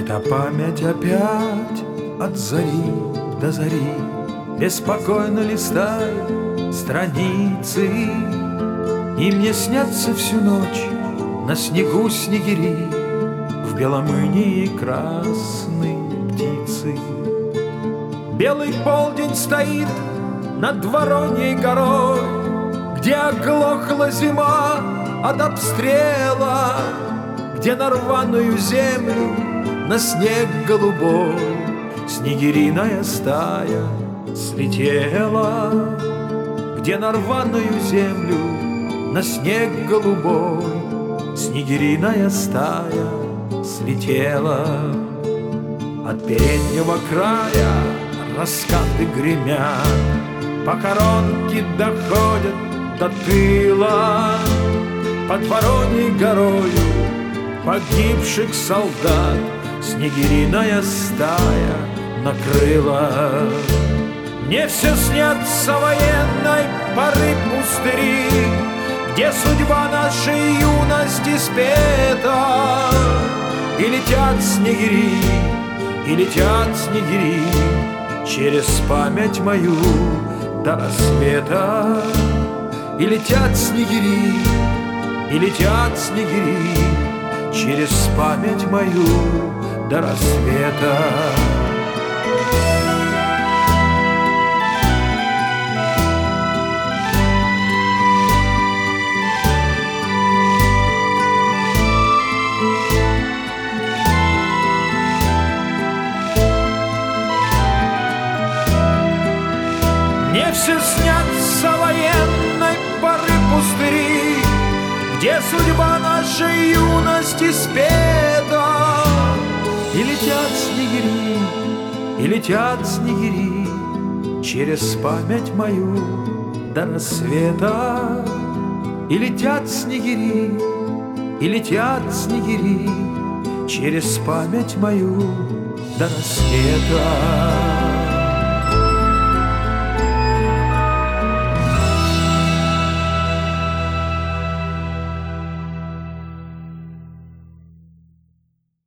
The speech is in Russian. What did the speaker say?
Эта память опять от зари до зари беспокойно листает страницы, и мне снятся всю ночь на снегу снегири, в белом инии красные птицы. Белый полдень стоит над Вороньей горой, где оглохла зима от обстрела, где на рваную землю, на снег голубой снегириная стая слетела, где на рваную землю, на снег голубой снегириная стая слетела. От переднего края раскаты гремят, похоронки доходят до тыла. Под Вороньей горою погибших солдат снегириная стая накрыла. Мне все снятся военной поры пустыри, где судьба нашей юности спета. И летят снегири, и летят снегири через память мою до рассвета. И летят снегири, и летят снегири через память мою до рассвета. Мне все снятся военной поры пустыри, где судьба нашей юности спета. И летят снегири, и летят снегири через память мою до рассвета. И летят снегири, и летят снегири через память мою до рассвета.